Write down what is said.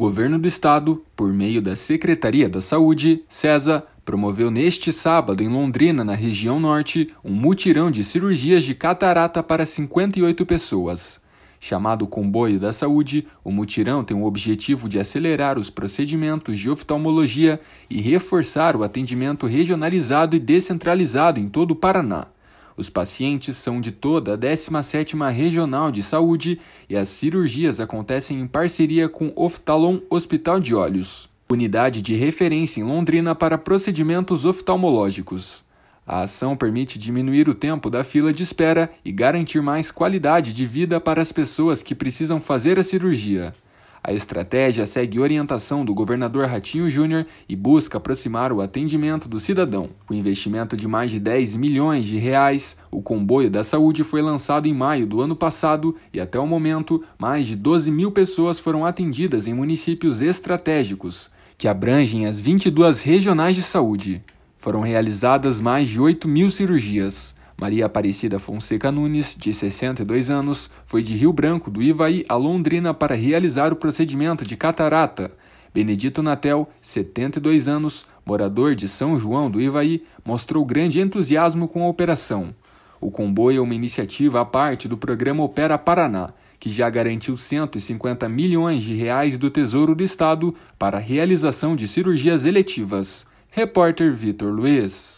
Governo do Estado, por meio da Secretaria da Saúde, SESA, promoveu neste sábado em Londrina, na região norte, um mutirão de cirurgias de catarata para 58 pessoas. Chamado Comboio da Saúde, o mutirão tem o objetivo de acelerar os procedimentos de oftalmologia e reforçar o atendimento regionalizado e descentralizado em todo o Paraná. Os pacientes são de toda a 17ª Regional de Saúde e as cirurgias acontecem em parceria com Oftalon Hospital de Olhos, unidade de referência em Londrina para procedimentos oftalmológicos. A ação permite diminuir o tempo da fila de espera e garantir mais qualidade de vida para as pessoas que precisam fazer a cirurgia. A estratégia segue orientação do governador Ratinho Júnior e busca aproximar o atendimento do cidadão. Com investimento de mais de 10 milhões de reais, o Comboio da Saúde foi lançado em maio do ano passado e até o momento, mais de 12 mil pessoas foram atendidas em municípios estratégicos, que abrangem as 22 regionais de saúde. Foram realizadas mais de 8 mil cirurgias. Maria Aparecida Fonseca Nunes, de 62 anos, foi de Rio Branco, do Ivaí, a Londrina para realizar o procedimento de catarata. Benedito Natel, 72 anos, morador de São João do Ivaí, mostrou grande entusiasmo com a operação. O comboio é uma iniciativa à parte do programa Opera Paraná, que já garantiu 150 milhões de reais do Tesouro do Estado para a realização de cirurgias eletivas. Repórter Vitor Luiz.